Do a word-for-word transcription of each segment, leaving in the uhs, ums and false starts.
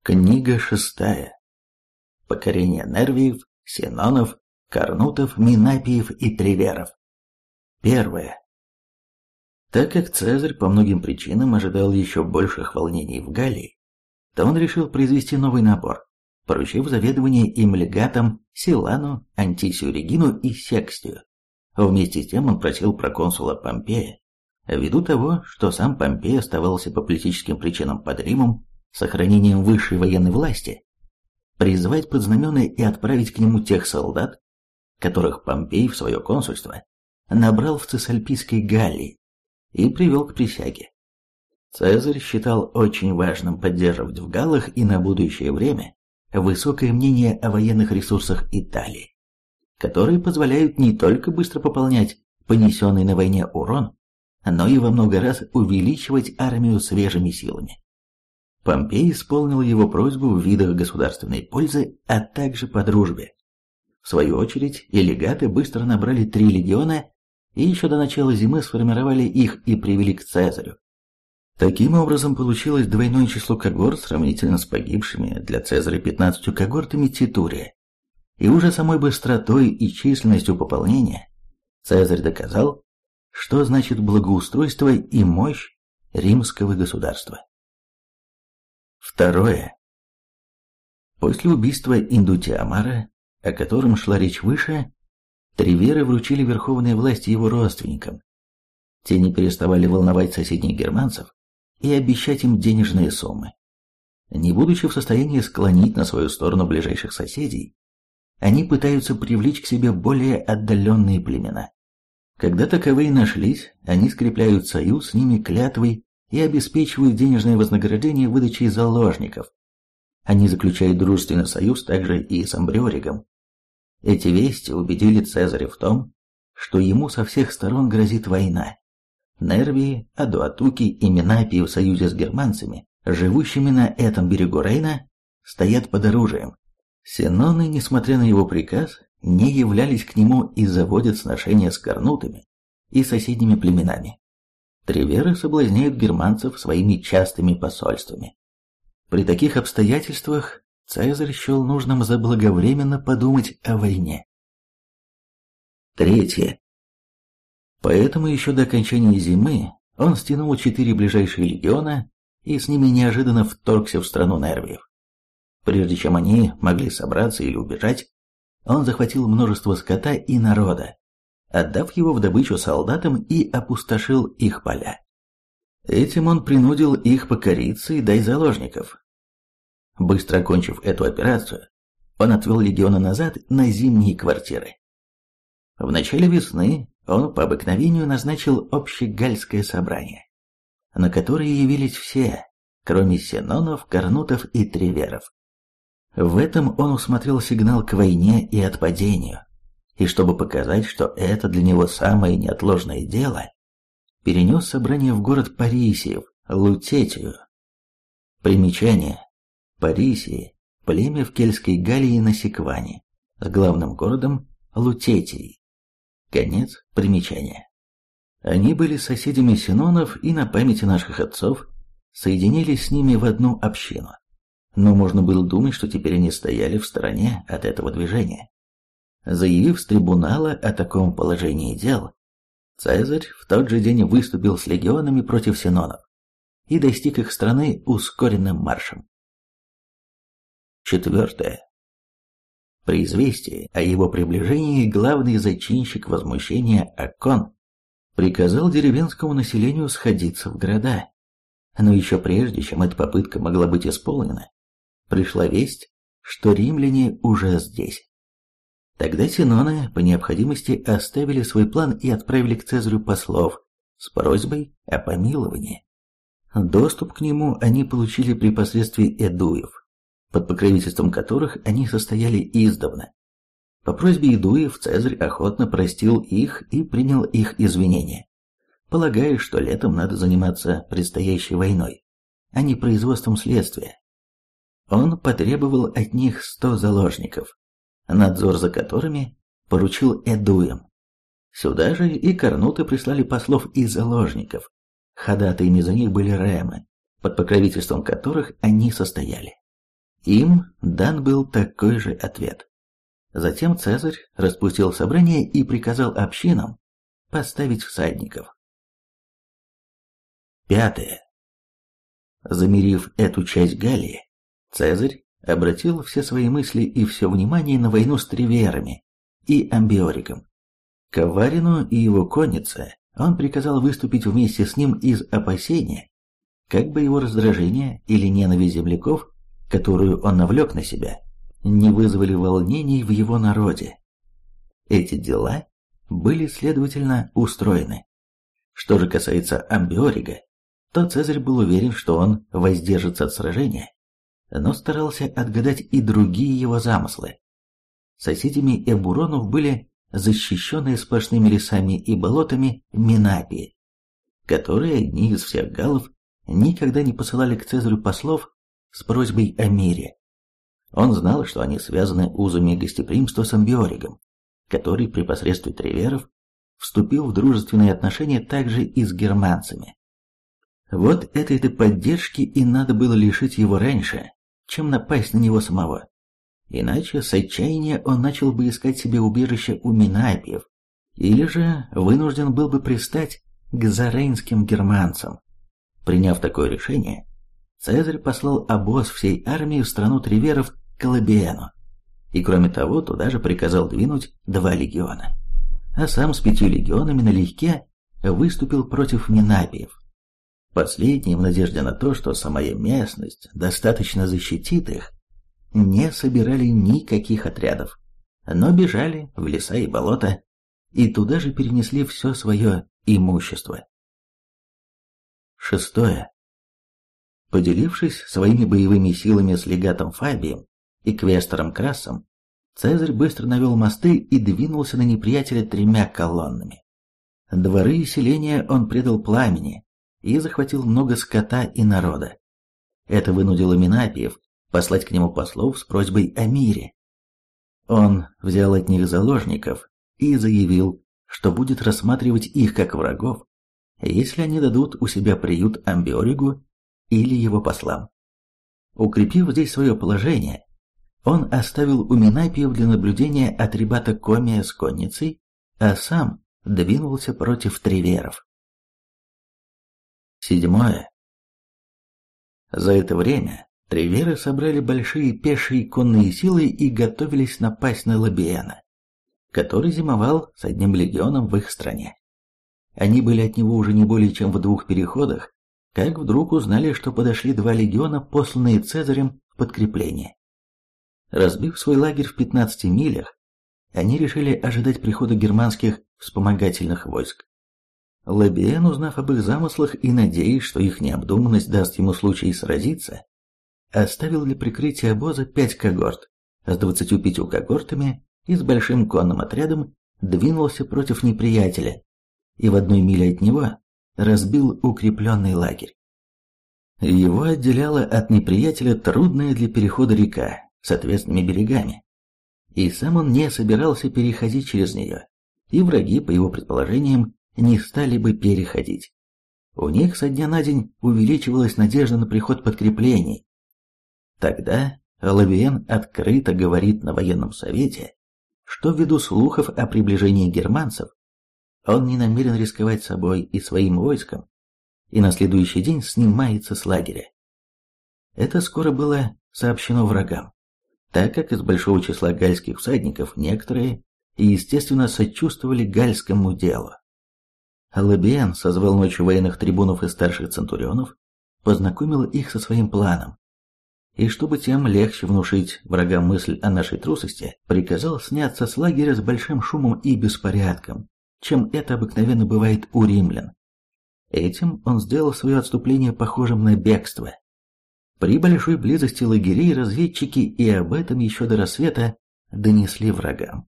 Книга шестая. Покорение Нервиев, Синонов, Корнутов, Менапиев и Треверов. Первое. Так как Цезарь по многим причинам ожидал еще больших волнений в Галлии, то он решил произвести новый набор, поручив заведование им легатам Силану, Антисию Регину и Секстию. Вместе с тем он просил проконсула Помпея, ввиду того, что сам Помпей оставался по политическим причинам под Римом, сохранением высшей военной власти, призвать под знамена и отправить к нему тех солдат, которых Помпей в свое консульство набрал в Цесальпийской Галлии и привел к присяге. Цезарь считал очень важным поддерживать в Галлах и на будущее время высокое мнение о военных ресурсах Италии, которые позволяют не только быстро пополнять понесенный на войне урон, но и во много раз увеличивать армию свежими силами. Помпей исполнил его просьбу в видах государственной пользы, а также по дружбе. В свою очередь, и легаты быстро набрали три легиона и еще до начала зимы сформировали их и привели к Цезарю. Таким образом, получилось двойное число когорт сравнительно с погибшими для Цезаря пятнадцатью когортами Титурия. И уже самой быстротой и численностью пополнения Цезарь доказал, что значит благоустройство и мощь римского государства. Второе. После убийства Индутиамара, о котором шла речь выше, Треверы вручили верховные власти его родственникам. Те не переставали волновать соседних германцев и обещать им денежные суммы. Не будучи в состоянии склонить на свою сторону ближайших соседей, они пытаются привлечь к себе более отдаленные племена. Когда таковые нашлись, они скрепляют союз с ними клятвой и обеспечивают денежное вознаграждение выдачей заложников. Они заключают дружественный союз также и с Амбриоригом. Эти вести убедили Цезаря в том, что ему со всех сторон грозит война. Нервии, Адуатуки и Менапии в союзе с германцами, живущими на этом берегу Рейна, стоят под оружием. Синоны, несмотря на его приказ, не являлись к нему и заводят сношения с корнутами и соседними племенами. Треверы соблазняют германцев своими частыми посольствами. При таких обстоятельствах Цезарь счел нужным заблаговременно подумать о войне. Третье. Поэтому еще до окончания зимы он стянул четыре ближайшие легиона и с ними неожиданно вторгся в страну Нервиев. Прежде чем они могли собраться или убежать, он захватил множество скота и народа, отдав его в добычу солдатам и опустошил их поля. Этим он принудил их покориться и дать заложников. Быстро окончив эту операцию, он отвел легионы назад на зимние квартиры. В начале весны он по обыкновению назначил общегальское собрание, на которое явились все, кроме Синонов, Корнутов и Треверов. В этом он усмотрел сигнал к войне и отпадению, и чтобы показать, что это для него самое неотложное дело, перенес собрание в город Парисиев, Лутетию. Примечание. Парисии – племя в Кельтской Галлии на Сикване, с главным городом Лутетией. Конец примечания. Они были соседями Синонов и на памяти наших отцов соединились с ними в одну общину. Но можно было думать, что теперь они стояли в стороне от этого движения. Заявив с трибунала о таком положении дел, Цезарь в тот же день выступил с легионами против Синонов и достиг их страны ускоренным маршем. Четвертое. При известии о его приближении главный зачинщик возмущения Аккон приказал деревенскому населению сходиться в города. Но еще прежде, чем эта попытка могла быть исполнена, пришла весть, что римляне уже здесь. Тогда синоны по необходимости оставили свой план и отправили к Цезарю послов с просьбой о помиловании. Доступ к нему они получили при посредстве эдуев, под покровительством которых они состояли издавна. По просьбе эдуев Цезарь охотно простил их и принял их извинения, полагая, что летом надо заниматься предстоящей войной, а не производством следствия. Он потребовал от них сто заложников, надзор за которыми поручил эдуям. Сюда же и корнуты прислали послов и заложников. Ходатаями за них были ремы, под покровительством которых они состояли. Им дан был такой же ответ. Затем Цезарь распустил собрание и приказал общинам поставить всадников. Пятое. Замерив эту часть Галлии, Цезарь обратил все свои мысли и все внимание на войну с триверами и Амбиориком. Каварину и его коннице он приказал выступить вместе с ним из опасения, как бы его раздражение или ненависть земляков, которую он навлек на себя, не вызвали волнений в его народе. Эти дела были, следовательно, устроены. Что же касается Амбиорига, то Цезарь был уверен, что он воздержится от сражения, но старался отгадать и другие его замыслы. Соседями Эбуронов были защищенные сплошными лесами и болотами Минапии, которые одни из всех галлов никогда не посылали к Цезарю послов с просьбой о мире. Он знал, что они связаны узами гостеприимства с Амбиоригом, который при посредстве триверов вступил в дружественные отношения также и с германцами. Вот этой-то поддержки и надо было лишить его раньше, чем напасть на него самого. Иначе с отчаяния он начал бы искать себе убежище у Минапиев, или же вынужден был бы пристать к зарейнским германцам. Приняв такое решение, Цезарь послал обоз всей армии в страну триверов к Лабиену, и кроме того туда же приказал двинуть два легиона, а сам с пятью легионами налегке выступил против Минапиев. Последние, в надежде на то, что самая местность достаточно защитит их, не собирали никаких отрядов, но бежали в леса и болота, и туда же перенесли все свое имущество. Шестое. Поделившись своими боевыми силами с легатом Фабием и квестором Крассом, Цезарь быстро навел мосты и двинулся на неприятеля тремя колоннами. Дворы и селения он предал пламени и захватил много скота и народа. Это вынудило Минапиев послать к нему послов с просьбой о мире. Он взял от них заложников и заявил, что будет рассматривать их как врагов, если они дадут у себя приют Амбиоригу или его послам. Укрепив здесь свое положение, он оставил у Минапиев для наблюдения атрибата Комия с конницей, а сам двинулся против триверов. Седьмое. За это время триверы собрали большие пешие и конные силы и готовились напасть на Лабиена, который зимовал с одним легионом в их стране. Они были от него уже не более чем в двух переходах, как вдруг узнали, что подошли два легиона, посланные Цезарем в подкрепление. Разбив свой лагерь в пятнадцати милях, они решили ожидать прихода германских вспомогательных войск. Лабиен, узнав об их замыслах и надеясь, что их необдуманность даст ему случай сразиться, оставил для прикрытия обоза пять когорт, с двадцатью пятью когортами и с большим конным отрядом двинулся против неприятеля и в одной миле от него разбил укрепленный лагерь. Его отделяла от неприятеля трудная для перехода река с отвесными берегами, и сам он не собирался переходить через нее, и враги, по его предположениям, не стали бы переходить. У них со дня на день увеличивалась надежда на приход подкреплений. Тогда Лабиен открыто говорит на военном совете, что ввиду слухов о приближении германцев он не намерен рисковать собой и своим войском, и на следующий день снимается с лагеря. Это скоро было сообщено врагам, так как из большого числа гальских всадников некоторые, естественно, сочувствовали гальскому делу. Лабиен созвал ночью военных трибунов и старших центурионов, познакомил их со своим планом, и чтобы тем легче внушить врагам мысль о нашей трусости, приказал сняться с лагеря с большим шумом и беспорядком, чем это обыкновенно бывает у римлян. Этим он сделал свое отступление похожим на бегство. При большой близости лагерей разведчики и об этом еще до рассвета донесли врагам.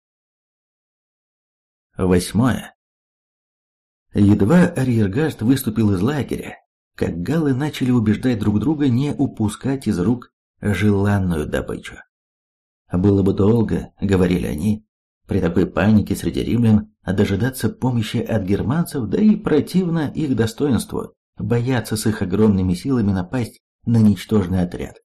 Восьмое. Едва арьергард выступил из лагеря, как галлы начали убеждать друг друга не упускать из рук желанную добычу. «Было бы долго, — говорили они, — при такой панике среди римлян дожидаться помощи от германцев, да и противно их достоинству бояться с их огромными силами напасть на ничтожный отряд,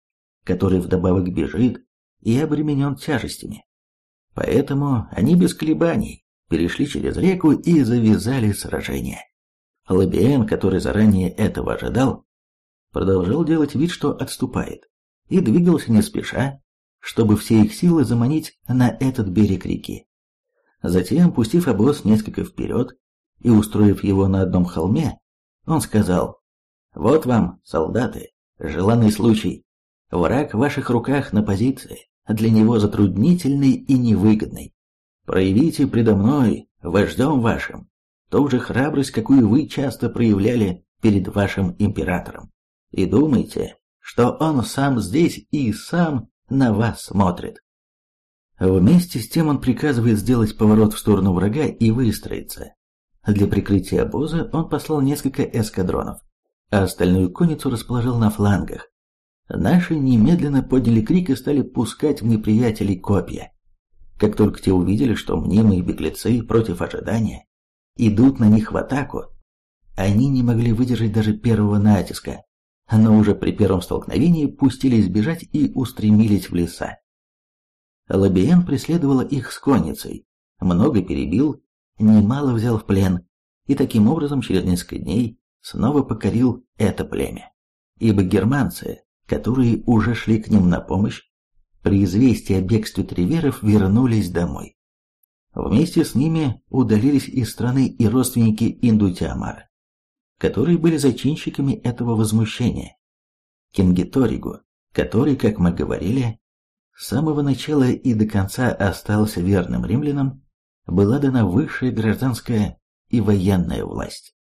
который вдобавок бежит и обременен тяжестями. Поэтому они без колебаний перешли через реку и завязали сражение. Лабиен, который заранее этого ожидал, продолжал делать вид, что отступает, и двигался не спеша, чтобы все их силы заманить на этот берег реки. Затем, пустив обоз несколько вперед и устроив его на одном холме, он сказал: «Вот вам, солдаты, желанный случай. Враг в ваших руках на позиции, для него затруднительный и невыгодный. Проявите предо мной, вождем вашим, ту же храбрость, какую вы часто проявляли перед вашим императором. И думайте, что он сам здесь и сам на вас смотрит». Вместе с тем он приказывает сделать поворот в сторону врага и выстроиться. Для прикрытия обоза он послал несколько эскадронов, а остальную конницу расположил на флангах. Наши немедленно подняли крик и стали пускать в неприятелей копья. Как только те увидели, что мнимые беглецы против ожидания идут на них в атаку, они не могли выдержать даже первого натиска, но уже при первом столкновении пустились бежать и устремились в леса. Лабиен преследовала их с конницей, много перебил, немало взял в плен, и таким образом через несколько дней снова покорил это племя. Ибо германцы, которые уже шли к ним на помощь, при известии о бегстве триверов вернулись домой. Вместе с ними удалились из страны и родственники Индутиамара, которые были зачинщиками этого возмущения. Кингеторигу, который, как мы говорили, с самого начала и до конца остался верным римлянам, была дана высшая гражданская и военная власть.